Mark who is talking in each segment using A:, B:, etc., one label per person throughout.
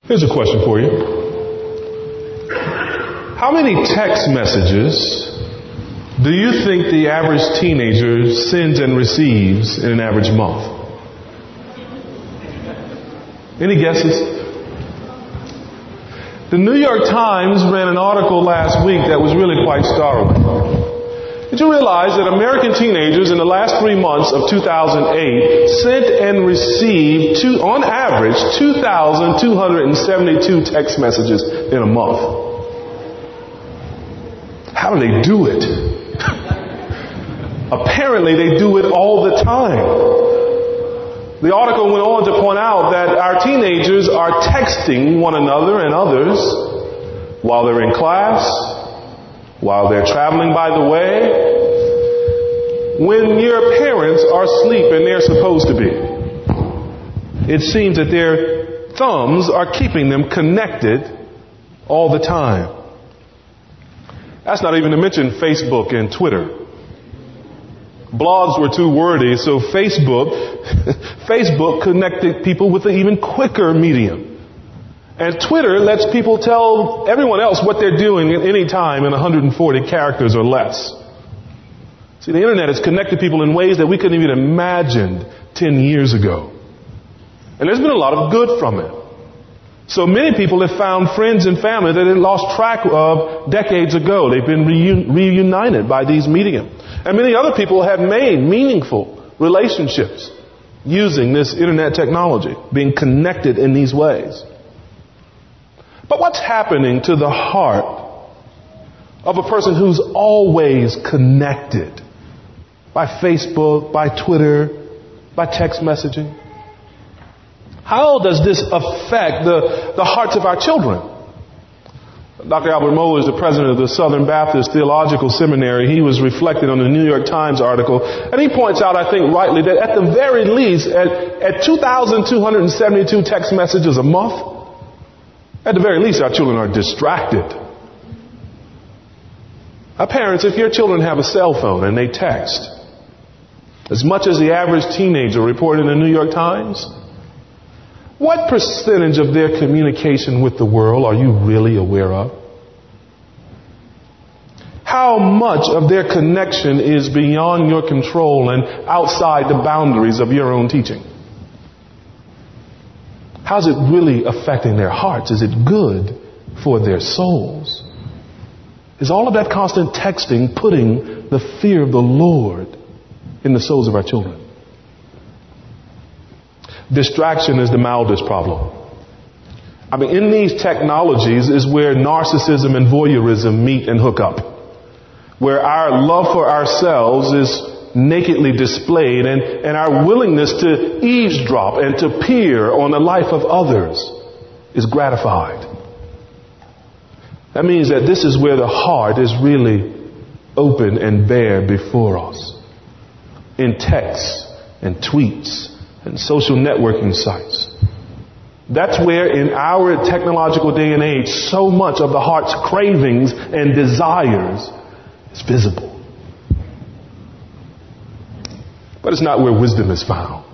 A: Here's a question for you. How many text messages do you think the average teenager sends and receives in an average month? Any guesses? The New York Times ran an article last week that was really quite startling. Did you realize that American teenagers in the last 3 months of 2008 sent and received, on average, 2,272 text messages in a month? How do they do it? Apparently they do it all the time. The article went on to point out that our teenagers are texting one another and others while they're in class, while they're traveling by the way, when your parents are asleep and they're supposed to be. It seems that their thumbs are keeping them connected all the time. That's not even to mention Facebook and Twitter. Blogs were too wordy, so Facebook connected people with an even quicker medium. And Twitter lets people tell everyone else what they're doing at any time in 140 characters or less. See, the internet has connected people in ways that we couldn't even imagine 10 years ago. And there's been a lot of good from it. So many people have found friends and family that they lost track of decades ago. They've been reunited by these mediums. And many other people have made meaningful relationships using this internet technology, being connected in these ways. But what's happening to the heart of a person who's always connected by Facebook, by Twitter, by text messaging? How does this affect the hearts of our children? Dr. Albert Moe is the president of the Southern Baptist Theological Seminary. He was reflecting on the New York Times article, and he points out, I think rightly, that at the very least, at 2,272 text messages a month, at the very least, our children are distracted. Our parents, if your children have a cell phone and they text, as much as the average teenager reported in the New York Times, what percentage of their communication with the world are you really aware of? How much of their connection is beyond your control and outside the boundaries of your own teaching? How's it really affecting their hearts? Is it good for their souls? Is all of that constant texting putting the fear of the Lord in the souls of our children? Distraction is the mildest problem. I mean, in these technologies is where narcissism and voyeurism meet and hook up. Where our love for ourselves is nakedly displayed and our willingness to eavesdrop and to peer on the life of others is gratified. That means that this is where the heart is really open and bare before us. In texts and tweets and social networking sites. That's where in our technological day and age so much of the heart's cravings and desires is visible. But it's not where wisdom is found.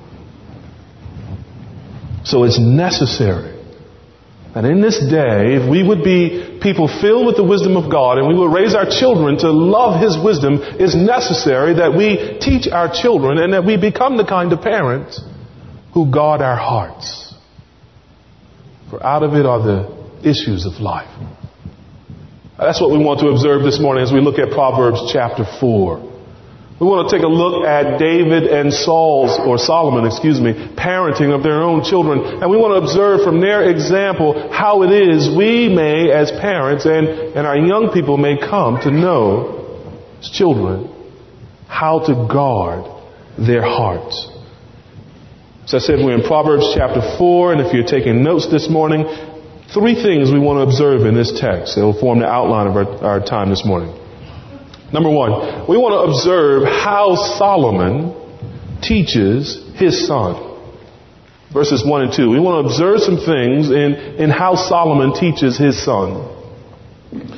A: So it's necessary that in this day, if we would be people filled with the wisdom of God and we will raise our children to love His wisdom, it's necessary that we teach our children and that we become the kind of parents who guard our hearts. For out of it are the issues of life. That's what we want to observe this morning as we look at Proverbs chapter 4. We want to take a look at David and Solomon, parenting of their own children. And we want to observe from their example how it is we may, as parents, and our young people may come to know, as children, how to guard their hearts. So I said we're in Proverbs chapter 4, and if you're taking notes this morning, 3 things we want to observe in this text that will form the outline of our time this morning. Number 1, we want to observe how Solomon teaches his son. Verses 1 and 2. We want to observe some things in how Solomon teaches his son.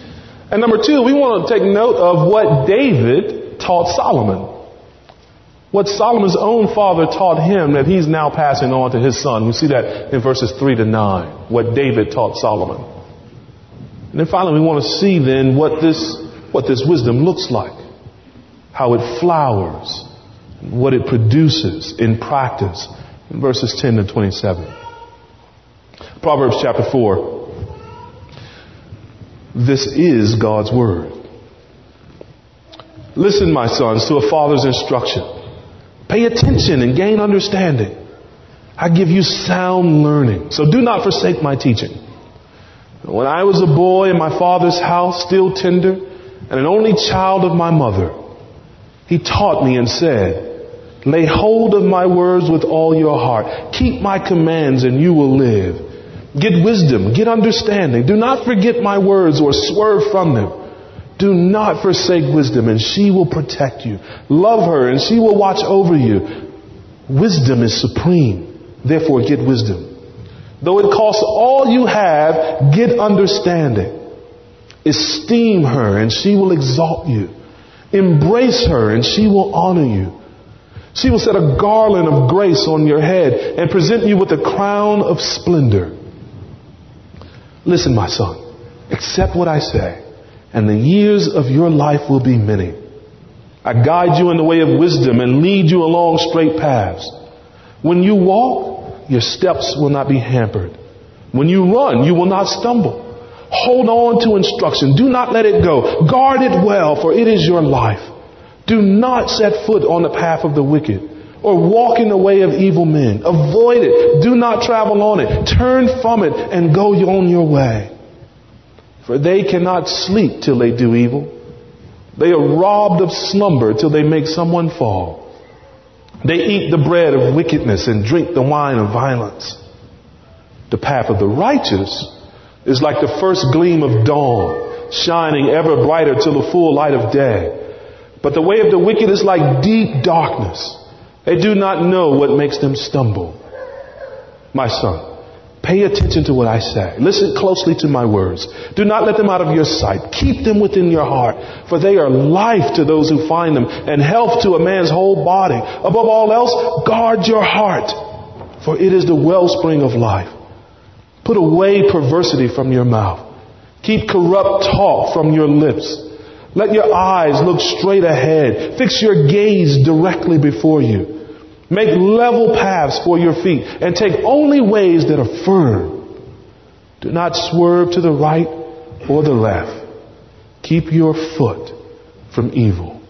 A: And number 2, we want to take note of what David taught Solomon. What Solomon's own father taught him that he's now passing on to his son. We see that in verses 3 to 9, what David taught Solomon. And then finally, we want to see then what this wisdom looks like, how it flowers, what it produces in practice in verses 10 to 27. Proverbs chapter 4. This is God's word. Listen, my sons, to a father's instruction. Pay attention and gain understanding. I give you sound learning, so do not forsake my teaching. When I was a boy in my father's house, still tender, and an only child of my mother, he taught me and said, lay hold of my words with all your heart. Keep my commands and you will live. Get wisdom, get understanding. Do not forget my words or swerve from them. Do not forsake wisdom and she will protect you. Love her and she will watch over you. Wisdom is supreme. Therefore get wisdom. Though it costs all you have, get understanding. Esteem her and she will exalt you. Embrace her and she will honor you. She will set a garland of grace on your head and present you with a crown of splendor. Listen, my son, accept what I say, and the years of your life will be many. I guide you in the way of wisdom and lead you along straight paths. When you walk, your steps will not be hampered. When you run, you will not stumble. Hold on to instruction. Do not let it go. Guard it well, for it is your life. Do not set foot on the path of the wicked or walk in the way of evil men. Avoid it. Do not travel on it. Turn from it and go on your way. For they cannot sleep till they do evil. They are robbed of slumber till they make someone fall. They eat the bread of wickedness and drink the wine of violence. The path of the righteous is like the first gleam of dawn, shining ever brighter till the full light of day. But the way of the wicked is like deep darkness. They do not know what makes them stumble. My son, pay attention to what I say. Listen closely to my words. Do not let them out of your sight. Keep them within your heart, for they are life to those who find them and health to a man's whole body. Above all else, guard your heart, for it is the wellspring of life. Put away perversity from your mouth. Keep corrupt talk from your lips. Let your eyes look straight ahead. Fix your gaze directly before you. Make level paths for your feet and take only ways that are firm. Do not swerve to the right or the left. Keep your foot from evil.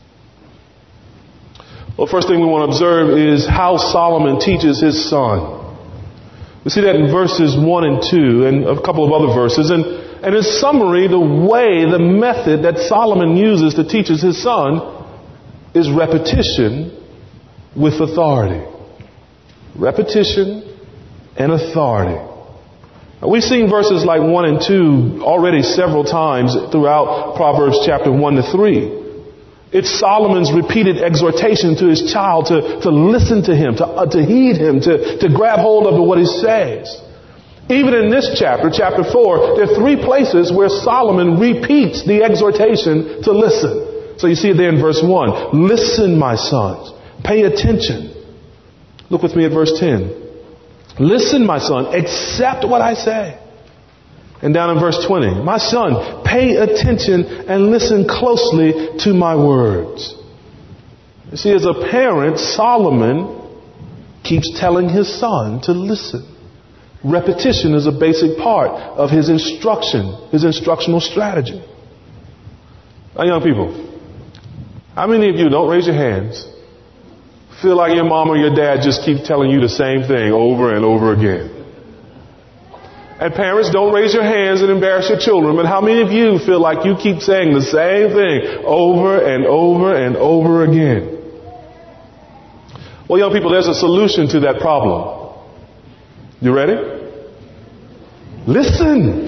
A: Well, first thing we want to observe is how Solomon teaches his son. We see that in verses 1 and 2 and a couple of other verses. And in summary, the method that Solomon uses to teach his son is repetition with authority. Repetition and authority. Now, we've seen verses like 1 and 2 already several times throughout Proverbs chapter 1 to 3. It's Solomon's repeated exhortation to his child to listen to him, to heed him, to grab hold of what he says. Even in this chapter, chapter 4, there are 3 places where Solomon repeats the exhortation to listen. So you see it there in verse 1. Listen, my sons. Pay attention. Look with me at verse 10. Listen, my son. Accept what I say. And down in verse 20. My son, pay attention and listen closely to my words. You see, as a parent, Solomon keeps telling his son to listen. Repetition is a basic part of his instruction, his instructional strategy. Now, young people, how many of you, don't raise your hands, feel like your mom or your dad just keep telling you the same thing over and over again? And parents, don't raise your hands and embarrass your children, but how many of you feel like you keep saying the same thing over and over and over again? Well, young people, there's a solution to that problem. You ready? Listen.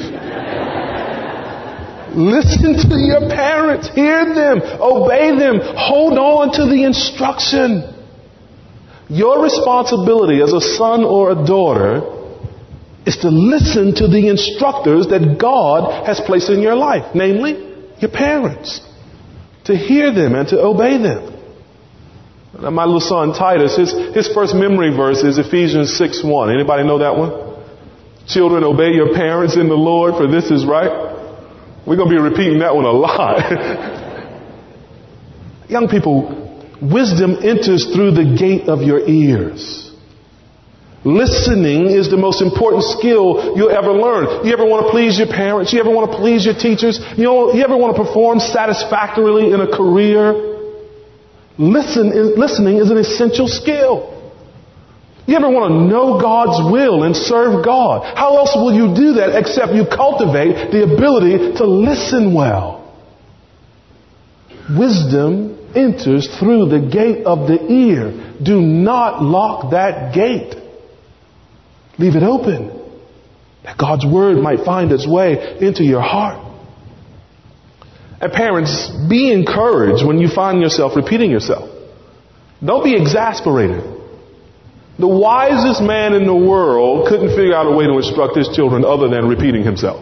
A: Listen to your parents. Hear them. Obey them. Hold on to the instruction. Your responsibility as a son or a daughter is to listen to the instructors that God has placed in your life, namely your parents. To hear them and to obey them. Now, my little son Titus, his first memory verse is Ephesians 6:1. Anybody know that one? Children, obey your parents in the Lord, for this is right. We're going to be repeating that one a lot. Young people, wisdom enters through the gate of your ears. Listening is the most important skill you'll ever learn. You ever want to please your parents? You ever want to please your teachers? You ever want to perform satisfactorily in a career? Listening is an essential skill. You ever want to know God's will and serve God? How else will you do that except you cultivate the ability to listen well? Wisdom enters through the gate of the ear. Do not lock that gate. Leave it open, that God's word might find its way into your heart. And parents, be encouraged when you find yourself repeating yourself. Don't be exasperated. The wisest man in the world couldn't figure out a way to instruct his children other than repeating himself.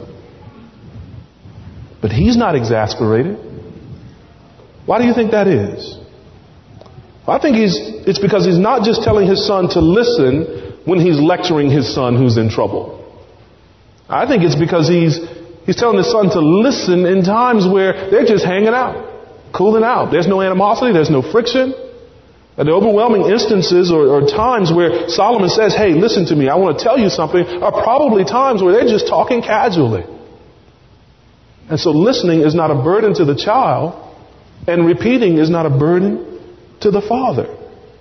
A: But he's not exasperated. Why do you think that is? Well, I think it's because he's not just telling his son to listen when he's lecturing his son who's in trouble. I think it's because he's telling his son to listen in times where they're just hanging out, cooling out. There's no animosity, there's no friction. And the overwhelming instances or times where Solomon says, hey, listen to me, I want to tell you something, are probably times where they're just talking casually. And so listening is not a burden to the child, and repeating is not a burden to the father.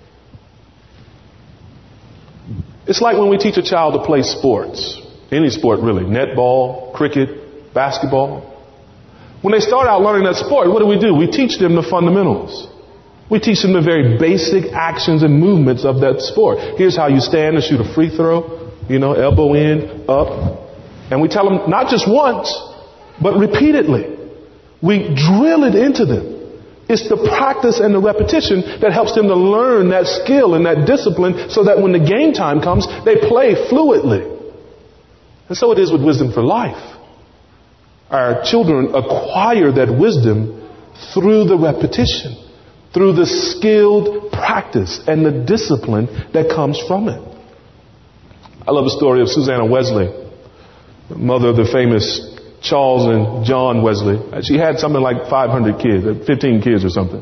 A: It's like when we teach a child to play sports. Any sport really. Netball, cricket, basketball. When they start out learning that sport, what do? We teach them the fundamentals. We teach them the very basic actions and movements of that sport. Here's how you stand and shoot a free throw. Elbow in, up. And we tell them not just once, but repeatedly. We drill it into them. It's the practice and the repetition that helps them to learn that skill and that discipline so that when the game time comes, they play fluidly. And so it is with wisdom for life. Our children acquire that wisdom through the repetition, through the skilled practice and the discipline that comes from it. I love the story of Susanna Wesley, mother of the famous Charles and John Wesley. She had something like 500 kids, 15 kids or something.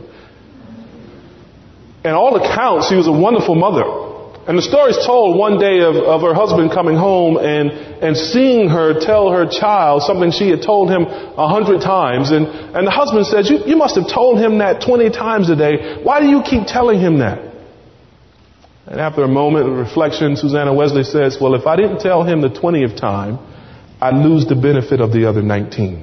A: And all accounts, she was a wonderful mother. And the story is told one day of her husband coming home and seeing her tell her child something she had told him 100 times. And the husband says, you must have told him that 20 times a day. Why do you keep telling him that? And after a moment of reflection, Susanna Wesley says, well, if I didn't tell him the 20th time, I lose the benefit of the other 19.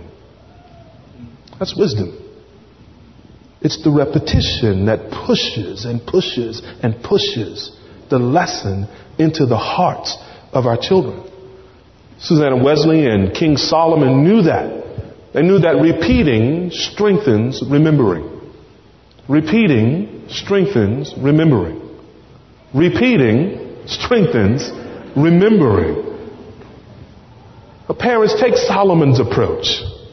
A: That's wisdom. It's the repetition that pushes and pushes and pushes the lesson into the hearts of our children. Susanna Wesley and King Solomon knew that. They knew that repeating strengthens remembering. Repeating strengthens remembering. Repeating strengthens remembering. Parents, take Solomon's approach.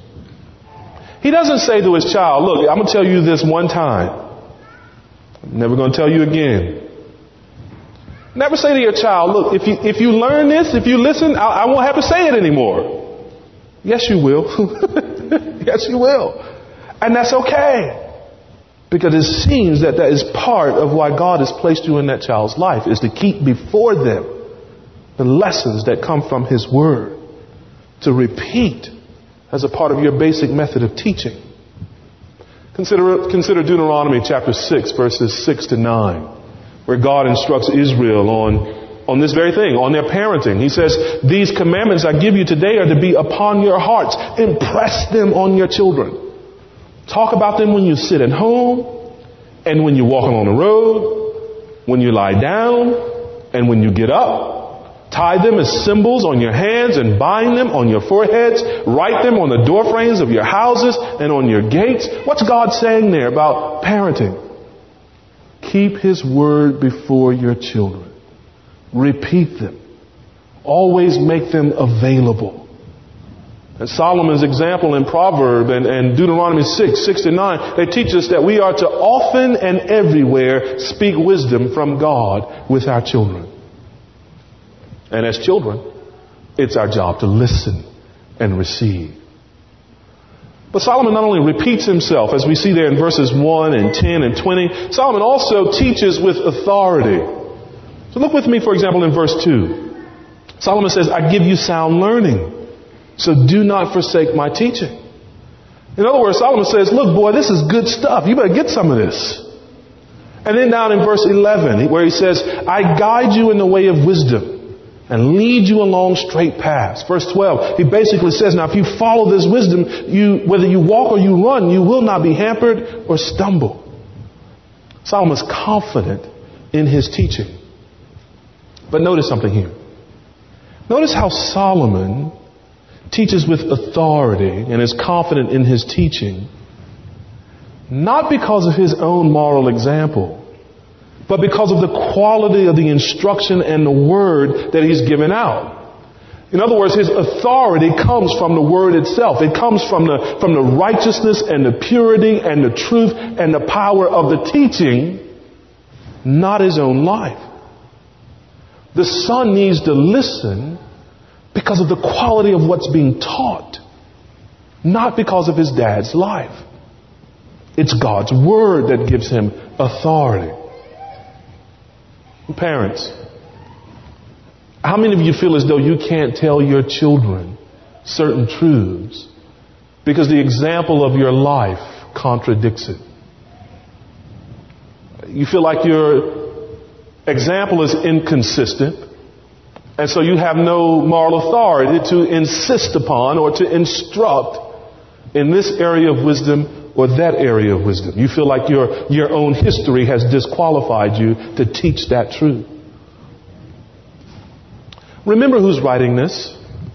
A: He doesn't say to his child, look, I'm going to tell you this one time. I'm never going to tell you again. Never say to your child, look, if you learn this, if you listen, I won't have to say it anymore. Yes, you will. Yes, you will. And that's okay. Because it seems that is part of why God has placed you in that child's life, is to keep before them the lessons that come from His Word. To repeat as a part of your basic method of teaching. Consider Deuteronomy chapter 6, verses 6 to 9, where God instructs Israel on this very thing, on their parenting. He says, these commandments I give you today are to be upon your hearts. Impress them on your children. Talk about them when you sit at home, and when you're walking on the road, when you lie down, and when you get up. Tie them as symbols on your hands and bind them on your foreheads. Write them on the doorframes of your houses and on your gates. What's God saying there about parenting? Keep His word before your children. Repeat them. Always make them available. And Solomon's example in Proverbs and Deuteronomy 6:6-9, they teach us that we are to often and everywhere speak wisdom from God with our children. And as children, it's our job to listen and receive. But Solomon not only repeats himself, as we see there in verses 1 and 10 and 20, Solomon also teaches with authority. So look with me, for example, in verse 2. Solomon says, I give you sound learning, so do not forsake my teaching. In other words, Solomon says, look, boy, this is good stuff. You better get some of this. And then down in verse 11, where he says, I guide you in the way of wisdom and lead you along straight paths. Verse 12, he basically says, now if you follow this wisdom, whether you walk or you run, you will not be hampered or stumble. Solomon's confident in his teaching. But notice something here. Notice how Solomon teaches with authority and is confident in his teaching, not because of his own moral example, but because of the quality of the instruction and the word that he's given out. In other words, his authority comes from the word itself. It comes from the righteousness and the purity and the truth and the power of the teaching, not his own life. The son needs to listen because of the quality of what's being taught, not because of his dad's life. It's God's word that gives him authority. Parents, how many of you feel as though you can't tell your children certain truths because the example of your life contradicts it? You feel like your example is inconsistent, and so you have no moral authority to insist upon or to instruct in this area of wisdom or that area of wisdom. You feel like your own history has disqualified you to teach that truth. Remember who's writing this?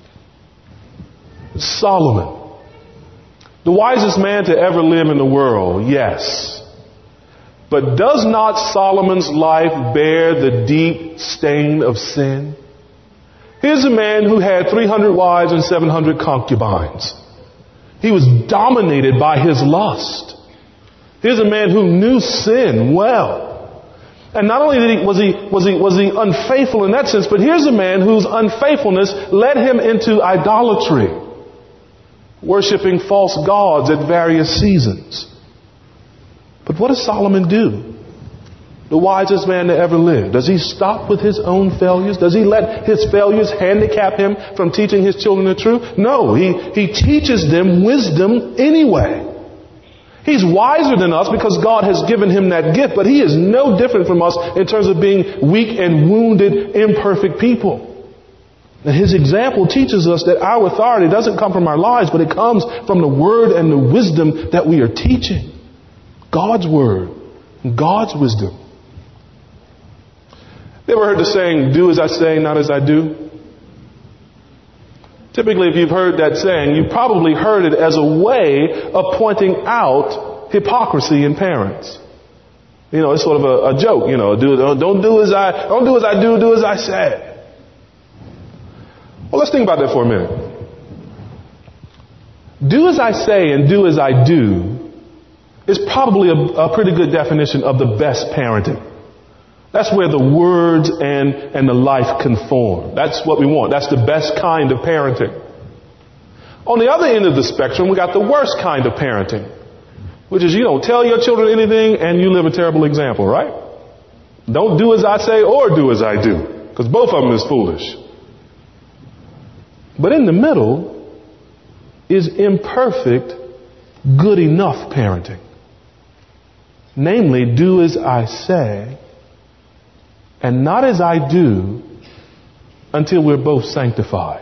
A: Solomon. The wisest man to ever live in the world, yes. But does not Solomon's life bear the deep stain of sin? Here's a man who had 300 wives and 700 concubines. He was dominated by his lust. Here's a man who knew sin well. And not only was he unfaithful in that sense, but here's a man whose unfaithfulness led him into idolatry, worshiping false gods at various seasons. But what does Solomon do? The wisest man to ever live. Does he stop with his own failures? Does he let his failures handicap him from teaching his children the truth? No, he teaches them wisdom anyway. He's wiser than us because God has given him that gift, but he is no different from us in terms of being weak and wounded, imperfect people. And his example teaches us that our authority doesn't come from our lives, but it comes from the word and the wisdom that we are teaching. God's word, God's wisdom. You ever heard the saying, do as I say, not as I do? Typically, if you've heard that saying, you probably heard it as a way of pointing out hypocrisy in parents. You know, it's sort of a joke, you know, don't do as I do, do as I say. Well, let's think about that for a minute. Do as I say and do as I do is probably a pretty good definition of the best parenting. That's where the words and the life conform. That's what we want. That's the best kind of parenting. On the other end of the spectrum, we got the worst kind of parenting, which is you don't tell your children anything and you live a terrible example, right? Don't do as I say or do as I do, because both of them is foolish. But in the middle is imperfect, good enough parenting. Namely, do as I say and not as I do until we're both sanctified.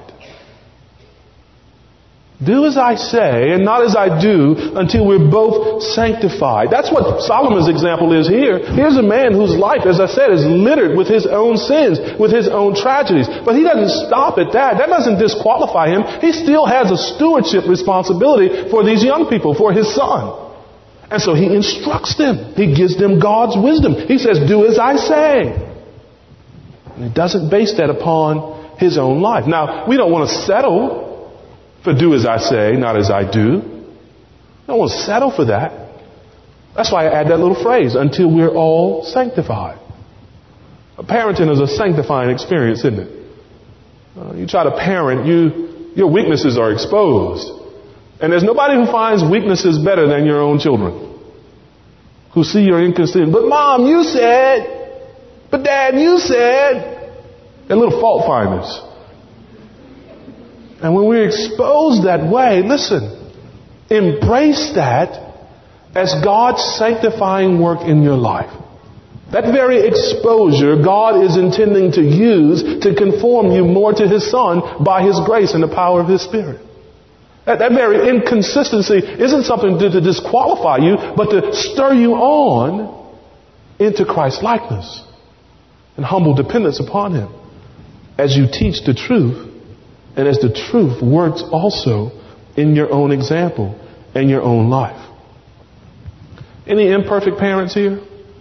A: Do as I say and not as I do until we're both sanctified. That's what Solomon's example is here. Here's a man whose life, as I said, is littered with his own sins, with his own tragedies. But he doesn't stop at that. That doesn't disqualify him. He still has a stewardship responsibility for these young people, for his son. And so he instructs them. He gives them God's wisdom. He says, do as I say. And he doesn't base that upon his own life. Now, we don't want to settle For do as I say, not as I do. I won't settle for that. That's why I add that little phrase, until we're all sanctified. Parenting is a sanctifying experience, isn't it? You try to parent, your weaknesses are exposed. And there's nobody who finds weaknesses better than your own children. Who see your inconsistency. But Mom, you said. But Dad, you said. They're little fault finders. And when we're exposed that way, listen, embrace that as God's sanctifying work in your life. That very exposure God is intending to use to conform you more to His Son by His grace and the power of His Spirit. That very inconsistency isn't something to disqualify you, but to stir you on into Christ's likeness and humble dependence upon Him as you teach the truth and as the truth works also in your own example and your own life. Any imperfect parents here?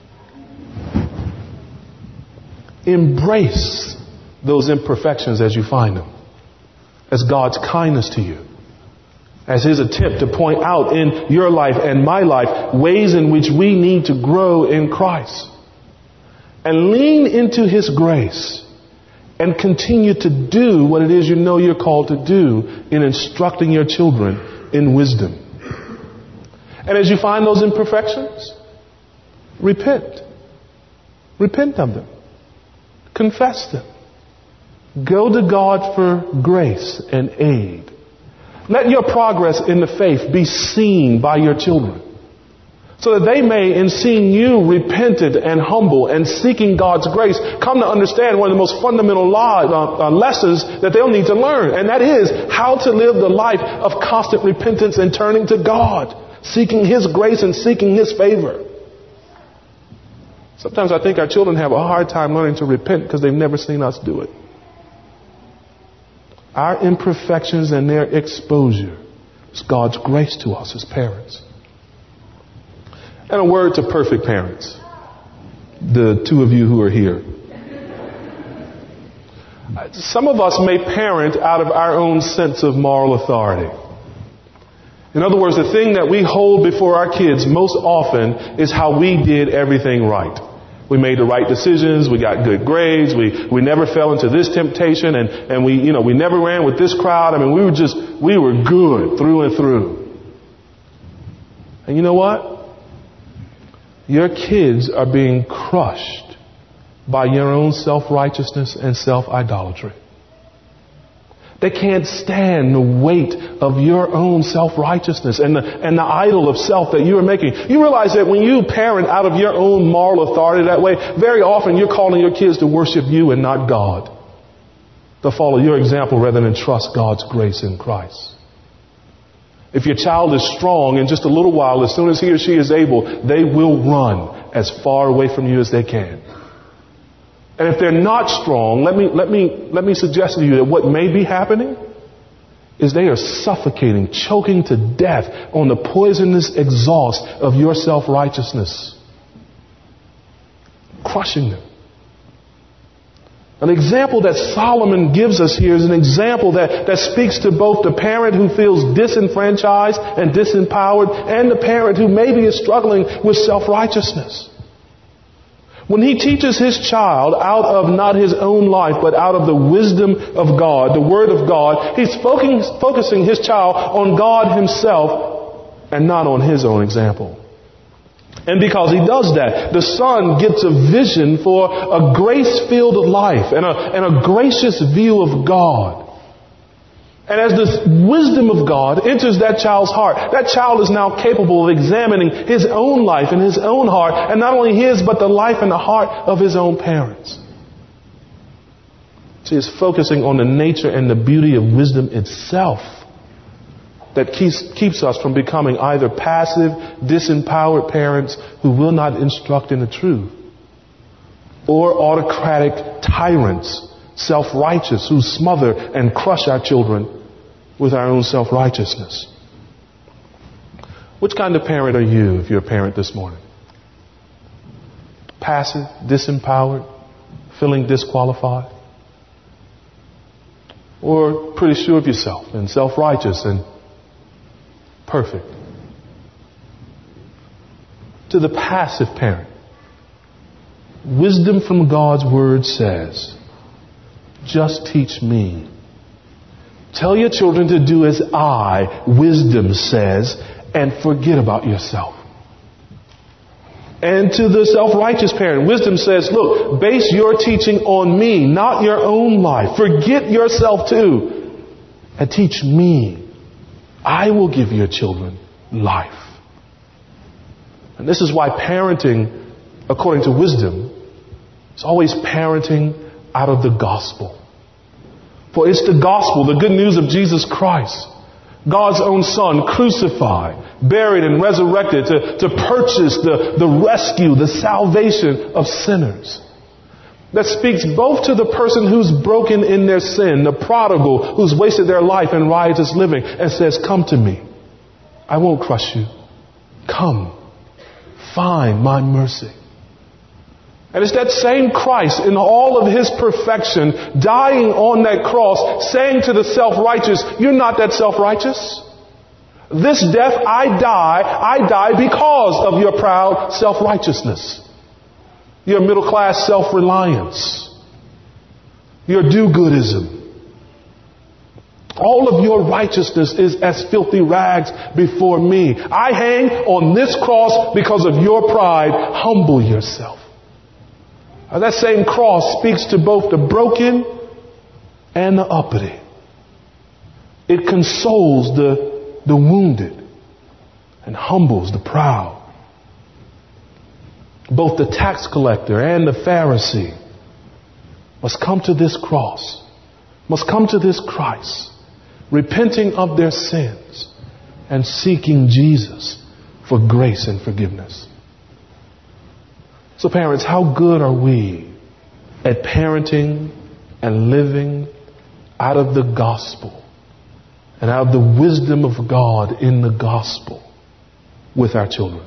A: Embrace those imperfections as you find them, as God's kindness to you, as His attempt to point out in your life and my life ways in which we need to grow in Christ. And lean into His grace and continue to do what it is you know you're called to do in instructing your children in wisdom. And as you find those imperfections, repent. Repent of them. Confess them. Go to God for grace and aid. Let your progress in the faith be seen by your children, so that they may, in seeing you repentant and humble and seeking God's grace, come to understand one of the most fundamental lessons that they'll need to learn. And that is how to live the life of constant repentance and turning to God, seeking His grace and seeking His favor. Sometimes I think our children have a hard time learning to repent because they've never seen us do it. Our imperfections and their exposure is God's grace to us as parents. And a word to perfect parents, the two of you who are here. Some of us may parent out of our own sense of moral authority. In other words, the thing that we hold before our kids most often is how we did everything right. We made the right decisions. We got good grades. We never fell into this temptation, and we never ran with this crowd. I mean, we were good through and through. And you know what? Your kids are being crushed by your own self-righteousness and self-idolatry. They can't stand the weight of your own self-righteousness and the idol of self that you are making. You realize that when you parent out of your own moral authority that way, very often you're calling your kids to worship you and not God. To follow your example rather than trust God's grace in Christ. If your child is strong, in just a little while, as soon as he or she is able, they will run as far away from you as they can. And if they're not strong, let me suggest to you that what may be happening is they are suffocating, choking to death on the poisonous exhaust of your self-righteousness. Crushing them. An example that Solomon gives us here is an example that speaks to both the parent who feels disenfranchised and disempowered and the parent who maybe is struggling with self-righteousness. When he teaches his child out of not his own life, but out of the wisdom of God, the Word of God, he's focusing his child on God Himself and not on his own example. And because he does that, the son gets a vision for a grace-filled life and a gracious view of God. And as this wisdom of God enters that child's heart, that child is now capable of examining his own life and his own heart, and not only his, but the life and the heart of his own parents. So he's focusing on the nature and the beauty of wisdom itself that keeps us from becoming either passive, disempowered parents who will not instruct in the truth, or autocratic tyrants, self-righteous, who smother and crush our children with our own self-righteousness. Which kind of parent are you if you're a parent this morning? Passive, disempowered, feeling disqualified? or pretty sure of yourself and self-righteous and perfect. To the passive parent, wisdom from God's word says, just teach me. Tell your children to do as I, wisdom says, and forget about yourself. And to the self-righteous parent, wisdom says, look, base your teaching on me, not your own life. Forget yourself too, and teach me. I will give your children life. And this is why parenting, according to wisdom, is always parenting out of the gospel. For it's the gospel, the good news of Jesus Christ, God's own Son, crucified, buried, and resurrected to purchase the rescue, the salvation of sinners. That speaks both to the person who's broken in their sin, the prodigal who's wasted their life in riotous living, and says, come to me. I won't crush you. Come. Find my mercy. And it's that same Christ in all of his perfection, dying on that cross, saying to the self-righteous, you're not that self-righteous. This death I die because of your proud self-righteousness. Your middle-class self-reliance. Your do-goodism. All of your righteousness is as filthy rags before me. I hang on this cross because of your pride. Humble yourself. That same cross speaks to both the broken and the uppity. It consoles the wounded and humbles the proud. Both the tax collector and the Pharisee must come to this cross, must come to this Christ, repenting of their sins and seeking Jesus for grace and forgiveness. So parents, how good are we at parenting and living out of the gospel and out of the wisdom of God in the gospel with our children?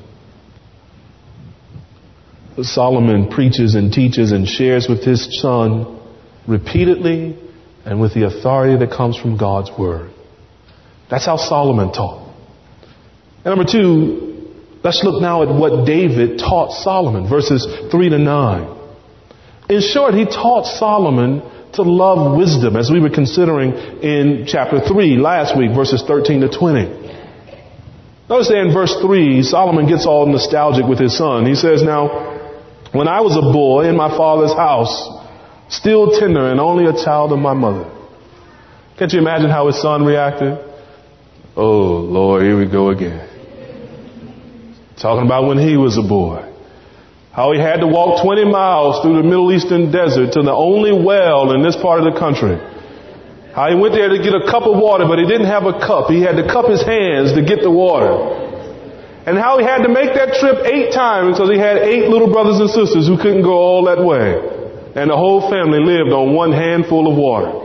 A: Solomon preaches and teaches and shares with his son repeatedly and with the authority that comes from God's word. That's how Solomon taught. And number two, let's look now at what David taught Solomon, verses 3 to 9. In short, he taught Solomon to love wisdom, as we were considering in chapter 3 last week, verses 13 to 20. Notice there in verse 3, Solomon gets all nostalgic with his son. He says, now, when I was a boy in my father's house, still tender and only a child of my mother. Can't you imagine how his son reacted? Oh, Lord, here we go again. Talking about when he was a boy. How he had to walk 20 miles through the Middle Eastern desert to the only well in this part of the country. How he went there to get a cup of water, but he didn't have a cup. He had to cup his hands to get the water. And how he had to make that trip 8 times because he had 8 little brothers and sisters who couldn't go all that way. And the whole family lived on one handful of water.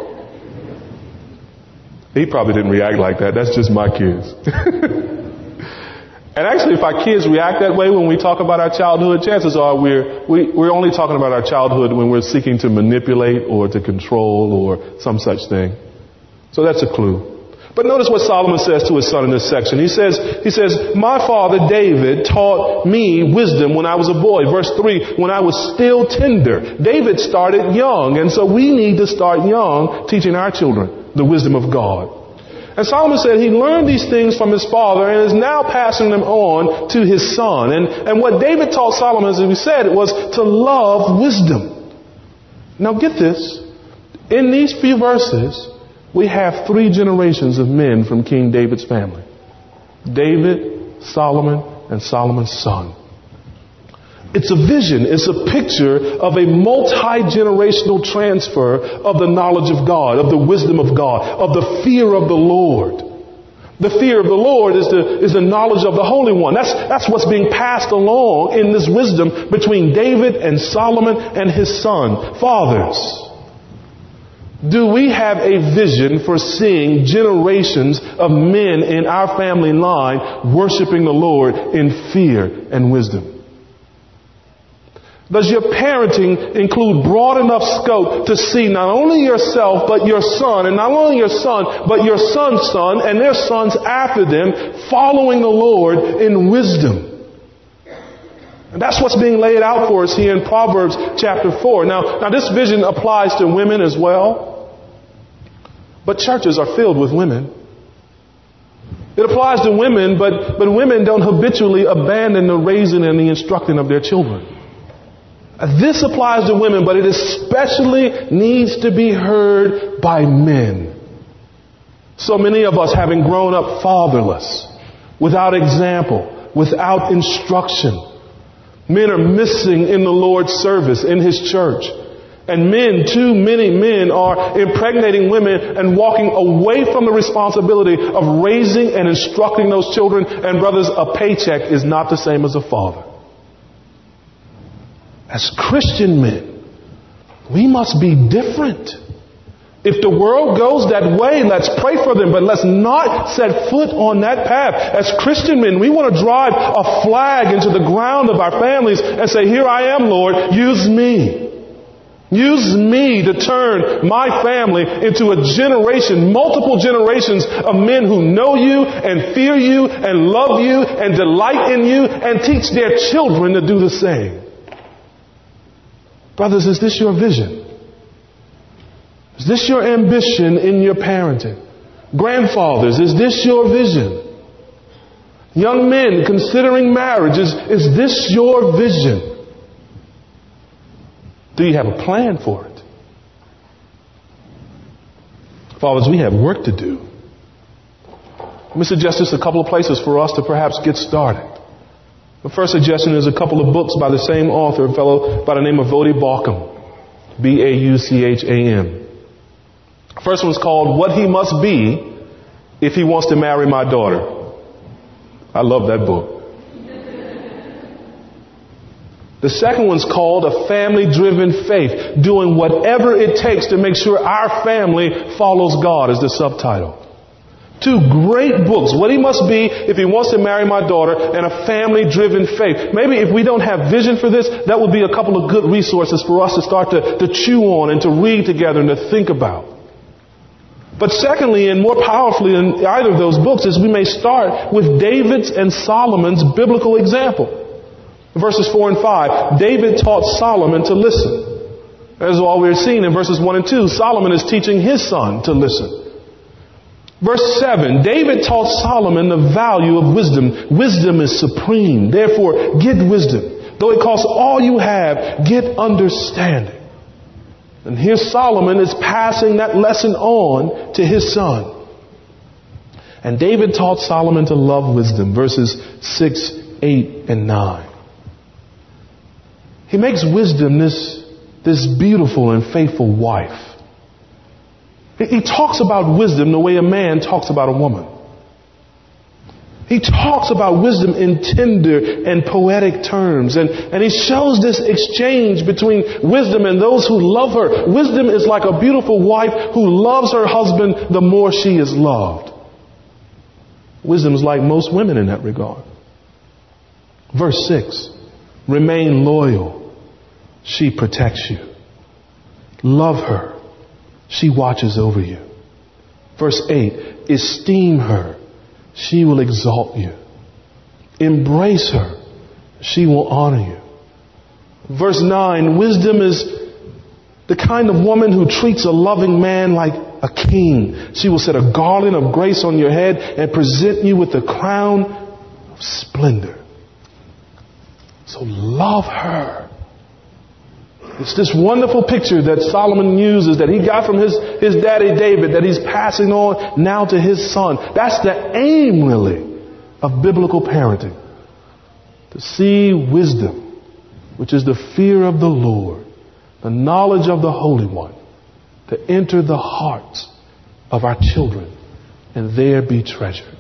A: He probably didn't react like that. That's just my kids. And actually, if our kids react that way when we talk about our childhood, chances are we're only talking about our childhood when we're seeking to manipulate or to control or some such thing. So that's a clue. But notice what Solomon says to his son in this section. He says, my father David taught me wisdom when I was a boy. Verse 3, when I was still tender. David started young, and so we need to start young teaching our children the wisdom of God. And Solomon said he learned these things from his father and is now passing them on to his son. And what David taught Solomon, as we said, it was to love wisdom. Now get this. In these few verses, we have 3 generations of men from King David's family. David, Solomon, and Solomon's son. It's a vision. It's a picture of a multi-generational transfer of the knowledge of God, of the wisdom of God, of the fear of the Lord. The fear of the Lord is the knowledge of the Holy One. That's what's being passed along in this wisdom between David and Solomon and his son. Fathers, do we have a vision for seeing generations of men in our family line worshiping the Lord in fear and wisdom? Does your parenting include broad enough scope to see not only yourself, but your son, and not only your son, but your son's son, and their sons after them, following the Lord in wisdom? And that's what's being laid out for us here in Proverbs chapter 4. Now this vision applies to women as well, but churches are filled with women. It applies to women, but women don't habitually abandon the raising and the instructing of their children. This applies to women, but it especially needs to be heard by men. So many of us, having grown up fatherless, without example, without instruction, men are missing in the Lord's service, in His church. And men, too many men, are impregnating women and walking away from the responsibility of raising and instructing those children. And brothers, a paycheck is not the same as a father. As Christian men, we must be different. If the world goes that way, let's pray for them, but let's not set foot on that path. As Christian men, we want to drive a flag into the ground of our families and say, here I am, Lord, use me. Use me to turn my family into a generation, multiple generations of men who know you and fear you and love you and delight in you and teach their children to do the same. Brothers, is this your vision? Is this your ambition in your parenting? Grandfathers, is this your vision? Young men considering marriage, is this your vision? Do you have a plan for it? Fathers, we have work to do. Let me suggest just a couple of places for us to perhaps get started. The first suggestion is a couple of books by the same author, a fellow by the name of Voddie Baucham. Baucham. First one's called What He Must Be If He Wants to Marry My Daughter. I love that book. The second one's called A Family-Driven Faith, doing whatever it takes to make sure our family follows God, is the subtitle. Two great books, What He Must Be If He Wants to Marry My Daughter, and A Family-Driven Faith. Maybe if we don't have vision for this, that would be a couple of good resources for us to start to chew on and to read together and to think about. But secondly, and more powerfully than either of those books, is we may start with David's and Solomon's biblical example. Verses 4 and 5, David taught Solomon to listen. As all we're seeing in verses 1 and 2, Solomon is teaching his son to listen. Verse 7, David taught Solomon the value of wisdom. Wisdom is supreme. Therefore, get wisdom. Though it costs all you have, get understanding. And here Solomon is passing that lesson on to his son. And David taught Solomon to love wisdom. Verses 6, 8, and 9. He makes wisdom this beautiful and faithful wife. He talks about wisdom the way a man talks about a woman. He talks about wisdom in tender and poetic terms. And he shows this exchange between wisdom and those who love her. Wisdom is like a beautiful wife who loves her husband the more she is loved. Wisdom is like most women in that regard. Verse 6, remain loyal. She protects you. Love her. She watches over you. Verse 8, esteem her. She will exalt you. Embrace her. She will honor you. Verse 9, wisdom is the kind of woman who treats a loving man like a king. She will set a garland of grace on your head and present you with the crown of splendor. So love her. It's this wonderful picture that Solomon uses, that he got from his daddy David, that he's passing on now to his son. That's the aim, really, of biblical parenting. To see wisdom, which is the fear of the Lord, the knowledge of the Holy One, to enter the hearts of our children and there be treasured.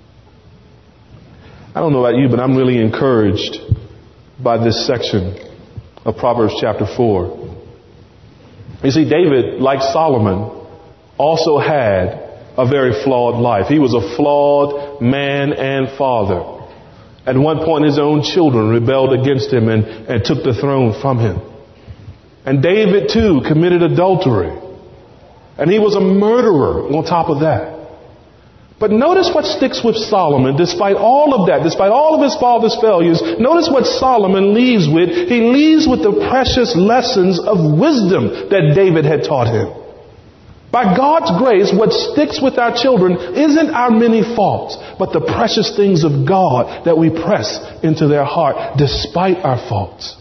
A: I don't know about you, but I'm really encouraged by this section of Proverbs chapter 4. You see, David, like Solomon, also had a very flawed life. He was a flawed man and father. At one point, his own children rebelled against him and took the throne from him. And David, too, committed adultery. And he was a murderer on top of that. But notice what sticks with Solomon, despite all of that, despite all of his father's failures. Notice what Solomon leaves with. He leaves with the precious lessons of wisdom that David had taught him. By God's grace, what sticks with our children isn't our many faults, but the precious things of God that we press into their heart despite our faults.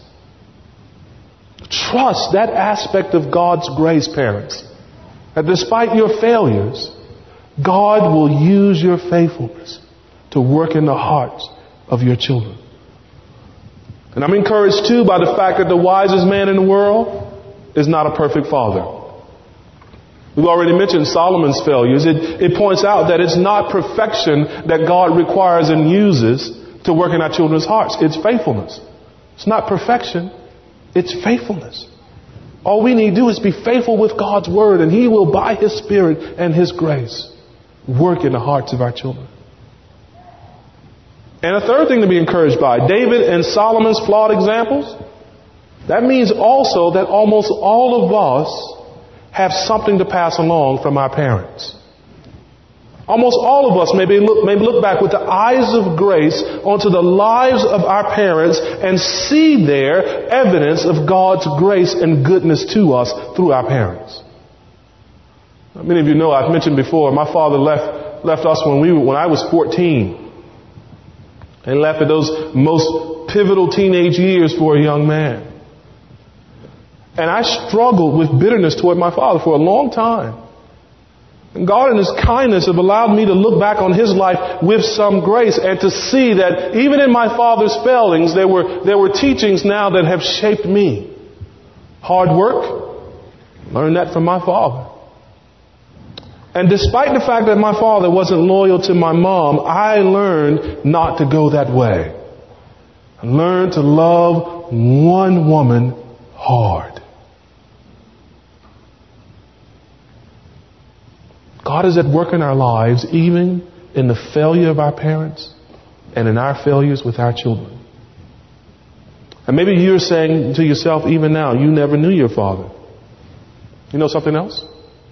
A: Trust that aspect of God's grace, parents, that despite your failures, God will use your faithfulness to work in the hearts of your children. And I'm encouraged too by the fact that the wisest man in the world is not a perfect father. We've already mentioned Solomon's failures. It points out that it's not perfection that God requires and uses to work in our children's hearts. It's faithfulness. It's not perfection. It's faithfulness. All we need to do is be faithful with God's word, and He will, by His Spirit and His grace, work in the hearts of our children. And a third thing to be encouraged by, David and Solomon's flawed examples, that means also that almost all of us have something to pass along from our parents. Almost all of us maybe look back with the eyes of grace onto the lives of our parents and see there evidence of God's grace and goodness to us through our parents. Now, many of you know, I've mentioned before, my father left us when I was 14. And left at those most pivotal teenage years for a young man. And I struggled with bitterness toward my father for a long time. And God in His kindness have allowed me to look back on his life with some grace and to see that even in my father's failings, there were teachings now that have shaped me. Hard work, learned that from my father. And despite the fact that my father wasn't loyal to my mom, I learned not to go that way. I learned to love one woman hard. God is at work in our lives, even in the failure of our parents and in our failures with our children. And maybe you're saying to yourself even now, you never knew your father. You know something else?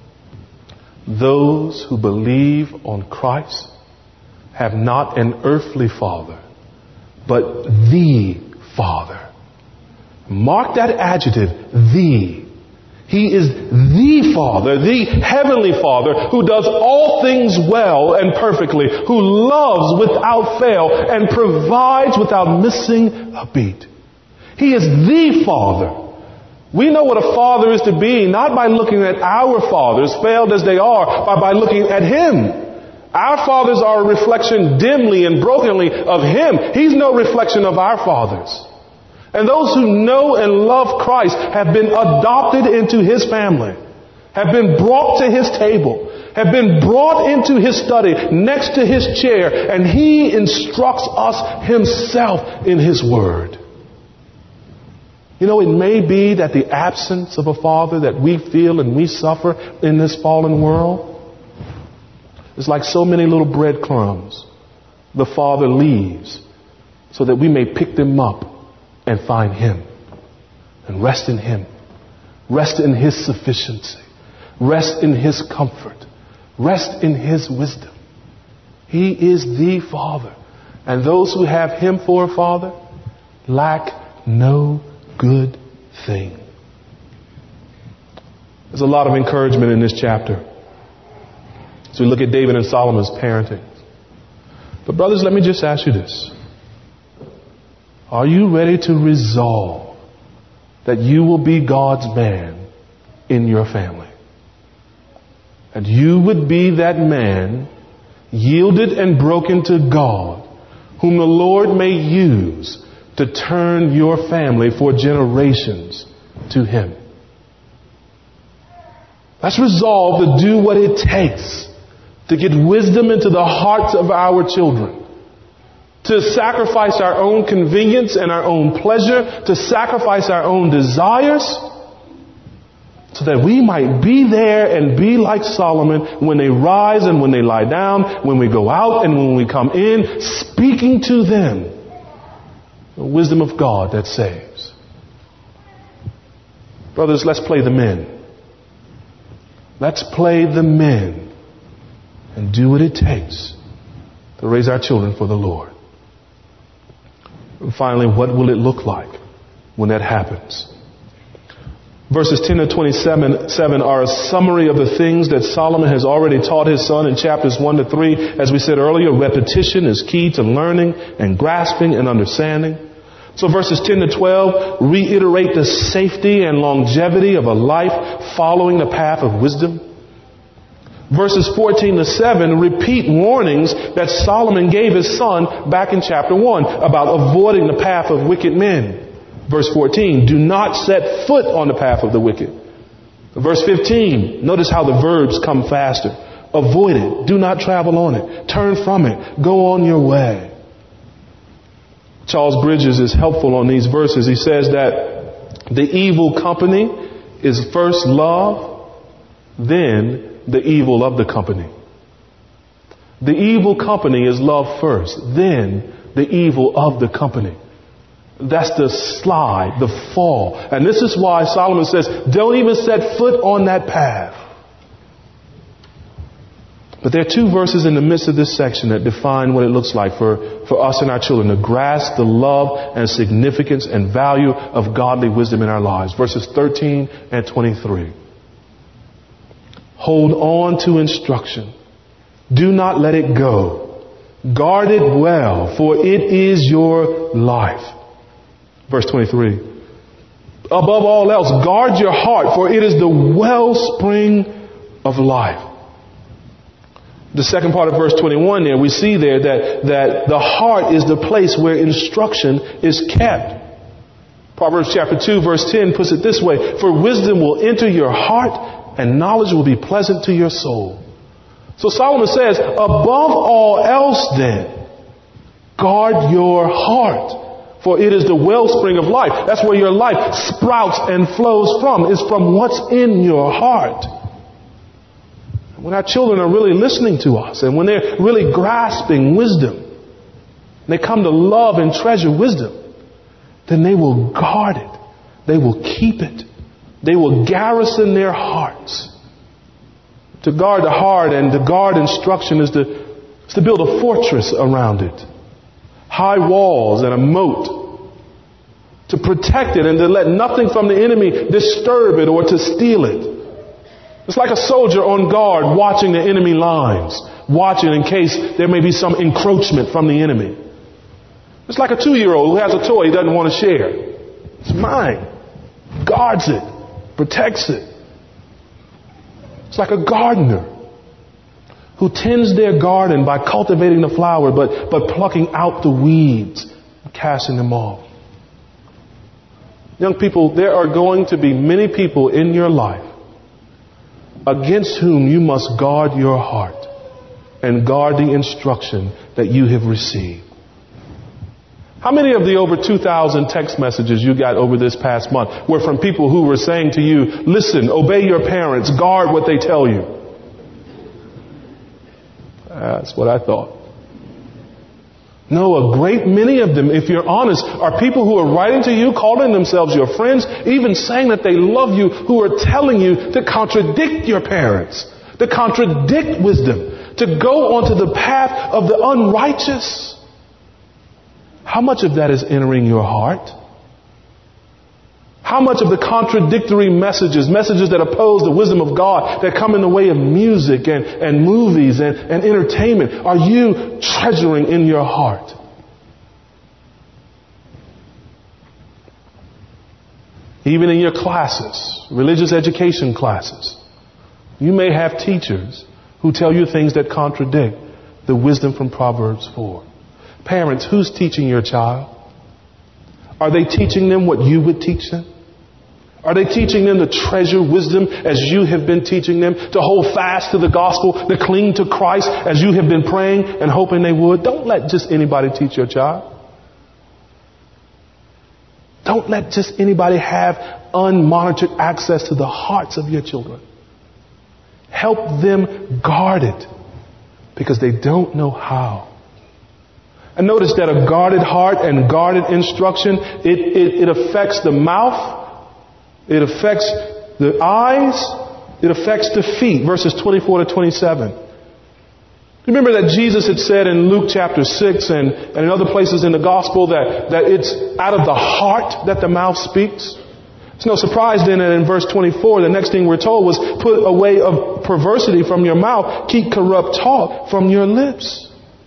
A: Those who believe on Christ have not an earthly father, but the Father. Mark that adjective, the. He is the Father, the Heavenly Father, who does all things well and perfectly, who loves without fail and provides without missing a beat. He is the Father. We know what a father is to be, not by looking at our fathers, failed as they are, but by looking at Him. Our fathers are a reflection dimly and brokenly of Him. He's no reflection of our fathers. And those who know and love Christ have been adopted into His family, have been brought to His table, have been brought into His study, next to His chair, and He instructs us Himself in His Word. You know, it may be that the absence of a father that we feel and we suffer in this fallen world is like so many little breadcrumbs the Father leaves so that we may pick them up and find Him and rest in Him. Rest in His sufficiency. Rest in His comfort. Rest in His wisdom. He is the Father. And those who have Him for a father lack no good thing. There's a lot of encouragement in this chapter as we look at David and Solomon's parenting. But brothers, let me just ask you this. Are you ready to resolve that you will be God's man in your family? And you would be that man yielded and broken to God, whom the Lord may use to turn your family for generations to Him. Let's resolve to do what it takes to get wisdom into the hearts of our children. To sacrifice our own convenience and our own pleasure, to sacrifice our own desires, so that we might be there and be like Solomon when they rise and when they lie down, when we go out and when we come in, speaking to them The wisdom of God that saves. Brothers, let's play the men. Let's play the men and do what it takes to raise our children for the Lord. And finally, what will it look like when that happens? Verses 10 to 27 are a summary of the things that Solomon has already taught his son in chapters 1 to 3. As we said earlier, repetition is key to learning and grasping and understanding. So verses 10 to 12 reiterate the safety and longevity of a life following the path of wisdom. Verses 14 to 7 repeat warnings that Solomon gave his son back in chapter 1 about avoiding the path of wicked men. Verse 14, do not set foot on the path of the wicked. Verse 15, notice how the verbs come faster. Avoid it. Do not travel on it. Turn from it. Go on your way. Charles Bridges is helpful on these verses. He says that the evil company is first love, then the evil of the company. The evil company is love first, then the evil of the company. That's the slide, the fall. And this is why Solomon says, don't even set foot on that path. But there are two verses in the midst of this section that define what it looks like for us and our children to grasp the love and significance and value of godly wisdom in our lives. Verses 13 and 23. Hold on to instruction. Do not let it go. Guard it well, for it is your life. Verse 23. Above all else, guard your heart, for it is the wellspring of life. The second part of verse 21 there, we see there that the heart is the place where instruction is kept. Proverbs chapter 2 verse 10 puts it this way, for wisdom will enter your heart and knowledge will be pleasant to your soul. So Solomon says, above all else then, guard your heart. For it is the wellspring of life. That's where your life sprouts and flows from. It's from what's in your heart. When our children are really listening to us and when they're really grasping wisdom, they come to love and treasure wisdom, then they will guard it. They will keep it. They will garrison their hearts. To guard the heart and to guard instruction is to build a fortress around it. High walls and a moat to protect it and to let nothing from the enemy disturb it or to steal it. It's like a soldier on guard watching the enemy lines, watching in case there may be some encroachment from the enemy. It's like a 2-year-old who has a toy he doesn't want to share. It's mine. Guards it, protects it. It's like a gardener who tends their garden by cultivating the flower, but plucking out the weeds and casting them off. Young people, there are going to be many people in your life against whom you must guard your heart and guard the instruction that you have received. How many of the over 2,000 text messages you got over this past month were from people who were saying to you, listen, obey your parents, guard what they tell you? That's what I thought. No, a great many of them, if you're honest, are people who are writing to you, calling themselves your friends, even saying that they love you, who are telling you to contradict your parents, to contradict wisdom, to go onto the path of the unrighteous. How much of that is entering your heart? How much of the contradictory messages that oppose the wisdom of God that come in the way of music and movies and entertainment are you treasuring in your heart? Even in your classes, religious education classes, you may have teachers who tell you things that contradict the wisdom from Proverbs 4. Parents, who's teaching your child? Are they teaching them what you would teach them? Are they teaching them to treasure wisdom as you have been teaching them? To hold fast to the gospel, to cling to Christ as you have been praying and hoping they would? Don't let just anybody teach your child. Don't let just anybody have unmonitored access to the hearts of your children. Help them guard it because they don't know how. And notice that a guarded heart and guarded instruction, it affects the mouth, it affects the eyes, it affects the feet. Verses 24 to 27. Remember that Jesus had said in Luke chapter 6 and in other places in the gospel that it's out of the heart that the mouth speaks. It's no surprise then that in verse 24, the next thing we're told was, put away of perversity from your mouth, keep corrupt talk from your lips.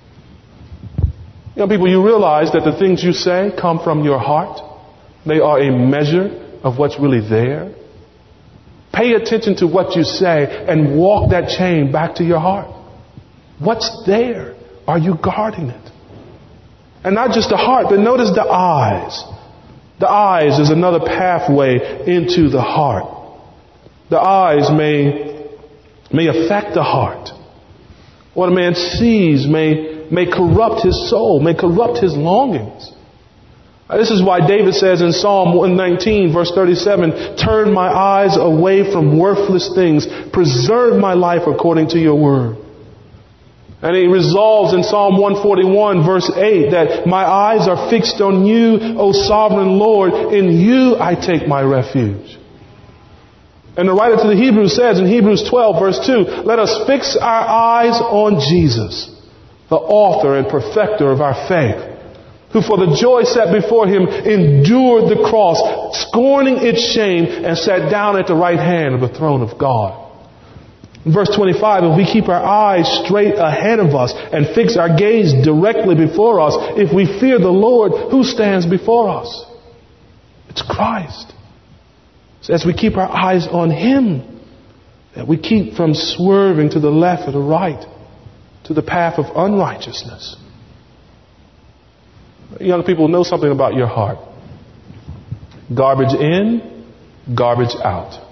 A: Young people, you realize that the things you say come from your heart. They are a measure of what's really there. Pay attention to what you say and walk that chain back to your heart. What's there? Are you guarding it? And not just the heart, but notice the eyes. The eyes is another pathway into the heart. The eyes may affect the heart. What a man sees may corrupt his soul, may corrupt his longings. This is why David says in Psalm 119, verse 37, turn my eyes away from worthless things. Preserve my life according to your word. And he resolves in Psalm 141, verse 8, that my eyes are fixed on you, O sovereign Lord. In you I take my refuge. And the writer to the Hebrews says in Hebrews 12, verse 2, let us fix our eyes on Jesus, the author and perfecter of our faith, who for the joy set before him endured the cross, scorning its shame, and sat down at the right hand of the throne of God. In verse 25, if we keep our eyes straight ahead of us and fix our gaze directly before us, if we fear the Lord, who stands before us? It's Christ. So as we keep our eyes on him, that we keep from swerving to the left or the right, to the path of unrighteousness. Young people, know something about your heart. Garbage in, garbage out.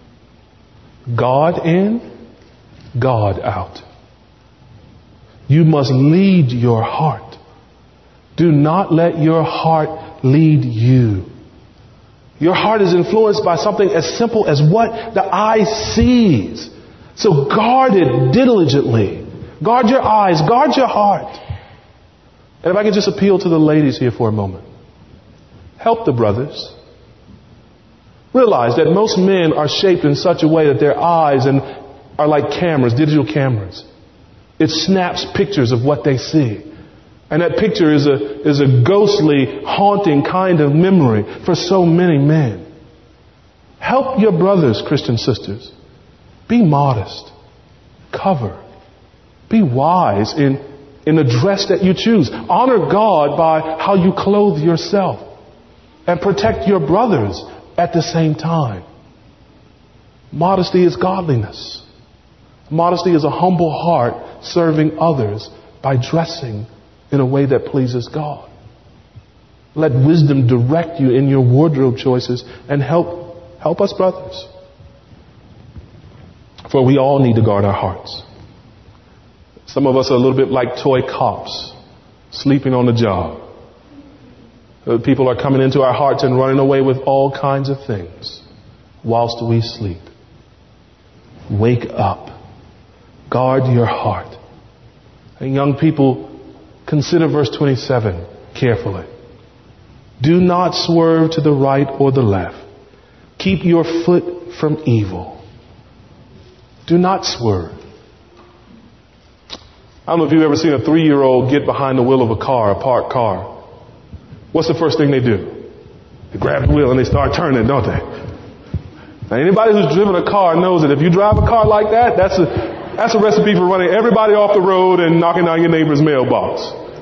A: God in, God out. You must lead your heart. Do not let your heart lead you. Your heart is influenced by something as simple as what the eye sees. So guard it diligently. Guard your eyes. Guard your heart. And if I can just appeal to the ladies here for a moment. Help the brothers. Realize that most men are shaped in such a way that their eyes are like cameras, digital cameras. It snaps pictures of what they see. And that picture is a ghostly, haunting kind of memory for so many men. Help your brothers, Christian sisters. Be modest. Cover. Be wise in the dress that you choose. Honor God by how you clothe yourself. And protect your brothers at the same time. Modesty is godliness. Modesty is a humble heart serving others by dressing in a way that pleases God. Let wisdom direct you in your wardrobe choices and help us, brothers. For we all need to guard our hearts. Some of us are a little bit like toy cops, sleeping on the job. People are coming into our hearts and running away with all kinds of things whilst we sleep. Wake up. Guard your heart. And young people, consider verse 27 carefully. Do not swerve to the right or the left. Keep your foot from evil. Do not swerve. I don't know if you've ever seen a 3-year-old get behind the wheel of a parked car. What's the first thing they do? They grab the wheel and they start turning, don't they? Now, anybody who's driven a car knows that if you drive a car like that, that's a recipe for running everybody off the road and knocking down your neighbor's mailbox.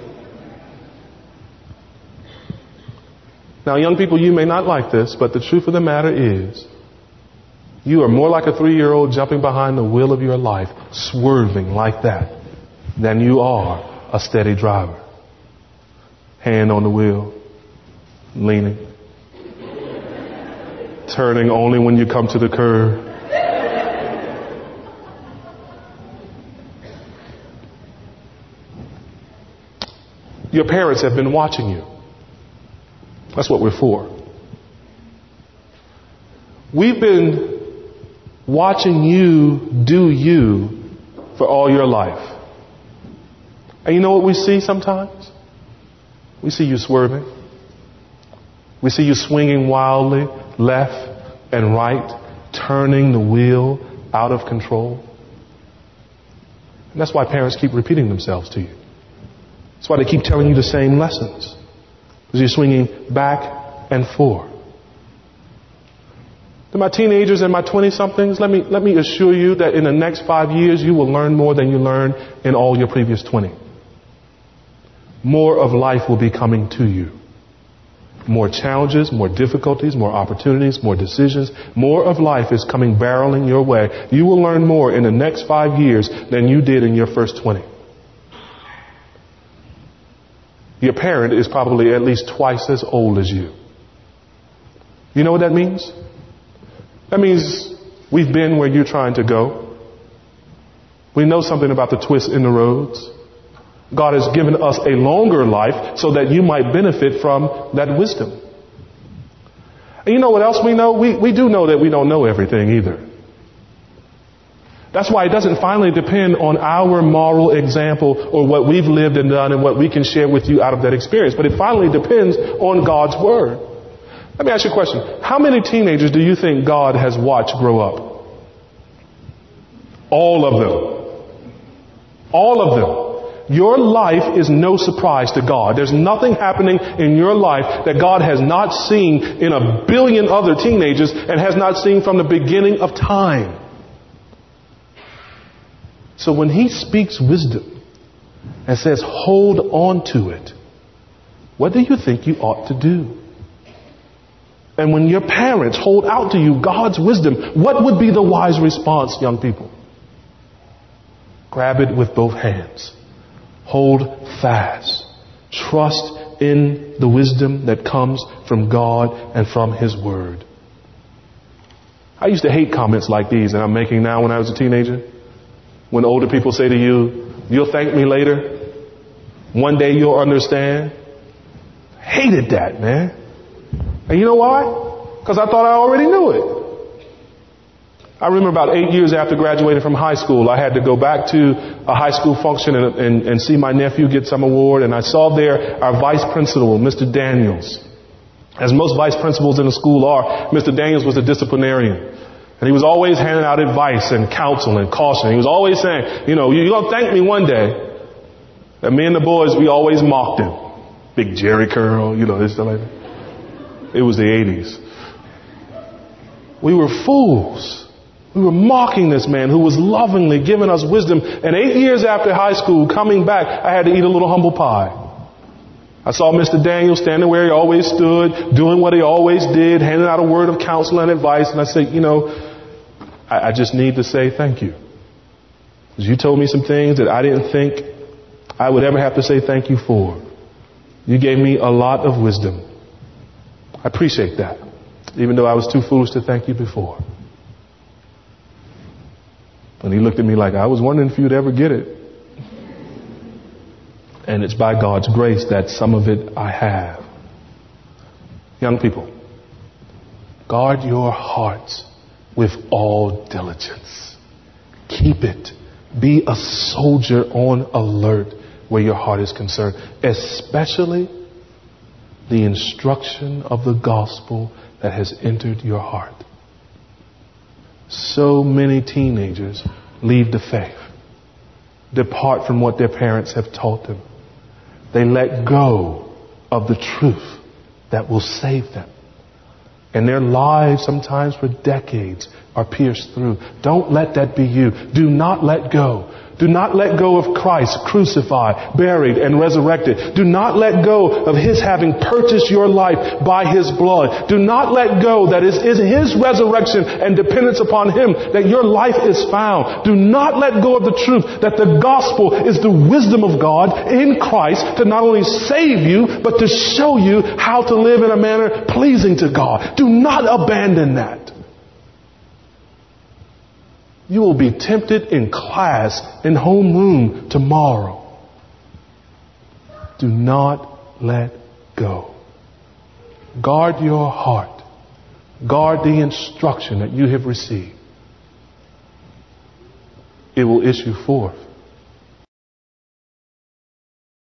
A: Now, young people, you may not like this, but the truth of the matter is, you are more like a 3-year-old jumping behind the wheel of your life, swerving like that, than you are a steady driver. Hand on the wheel, leaning, turning only when you come to the curb. Your parents have been watching you. That's what we're for. We've been watching you do you for all your life. And you know what we see sometimes? We see you swerving. We see you swinging wildly left and right, turning the wheel out of control. And that's why parents keep repeating themselves to you. That's why they keep telling you the same lessons. Because you're swinging back and forth. To my teenagers and my 20-somethings, let me assure you that in the next 5 years, you will learn more than you learned in all your previous 20. More of life will be coming to you. More challenges, more difficulties, more opportunities, more decisions. More of life is coming barreling your way. You will learn more in the next 5 years than you did in your first 20. Your parent is probably at least twice as old as you. You know what that means? That means we've been where you're trying to go. We know something about the twists in the roads. God has given us a longer life so that you might benefit from that wisdom. And you know what else we know? We do know that we don't know everything either. That's why it doesn't finally depend on our moral example or what we've lived and done and what we can share with you out of that experience. But it finally depends on God's Word. Let me ask you a question. How many teenagers do you think God has watched grow up? All of them. All of them. Your life is no surprise to God. There's nothing happening in your life that God has not seen in a billion other teenagers and has not seen from the beginning of time. So when He speaks wisdom and says, hold on to it, what do you think you ought to do? And when your parents hold out to you God's wisdom, what would be the wise response, young people? Grab it with both hands. Hold fast. Trust in the wisdom that comes from God and from His Word. I used to hate comments like these that I'm making now when I was a teenager. When older people say to you, you'll thank me later. One day you'll understand. Hated that, man. And you know why? Because I thought I already knew it. I remember about 8 years after graduating from high school, I had to go back to a high school function and see my nephew get some award. And I saw there our vice principal, Mr. Daniels. As most vice principals in the school are, Mr. Daniels was a disciplinarian. And he was always handing out advice and counsel and caution. He was always saying, you know, you're going to thank me one day. And me and the boys, we always mocked him. Big Jerry curl, you know, this stuff like that. It was the 80s. We were fools. We were mocking this man who was lovingly giving us wisdom. And 8 years after high school, coming back, I had to eat a little humble pie. I saw Mr. Daniel standing where he always stood, doing what he always did, handing out a word of counsel and advice. And I said, you know, I just need to say thank you. Because you told me some things that I didn't think I would ever have to say thank you for. You gave me a lot of wisdom. I appreciate that, even though I was too foolish to thank you before. And he looked at me like, I was wondering if you'd ever get it. And it's by God's grace that some of it I have. Young people, guard your hearts with all diligence. Keep it. Be a soldier on alert where your heart is concerned, especially the instruction of the gospel that has entered your heart. So many teenagers leave the faith, depart from what their parents have taught them. They let go of the truth that will save them. And their lives, sometimes for decades, are pierced through. Don't let that be you. Do not let go. Do not let go of Christ crucified, buried, and resurrected. Do not let go of His having purchased your life by His blood. Do not let go that it is His resurrection and dependence upon Him that your life is found. Do not let go of the truth that the gospel is the wisdom of God in Christ to not only save you, but to show you how to live in a manner pleasing to God. Do not abandon that. You will be tempted in class, in homeroom tomorrow. Do not let go. Guard your heart. Guard the instruction that you have received. It will issue forth